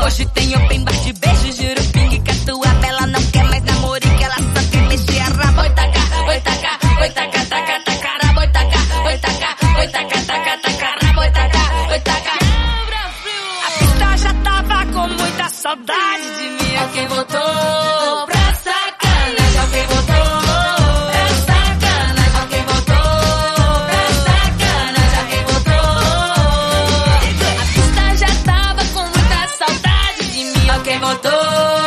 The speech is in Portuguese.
Hoje tem open bar de beijo, juro pingue que a tua bela não quer mais namorique, ela só quer mexer a raba. Oi taca, oi taca, oi taca, taca, taca, raba. Oi taca, oi taca, oi taca, taca, taca, raba. Oi taca, oi taca. A pista já tava com muita saudade de mim, ó quem voltou pra sacanagem, ó quem voltou pra sacanagem, ó quem voltou pra sacanagem, ó quem voltou. A pista já tava com muita saudade de mim, ó quem voltou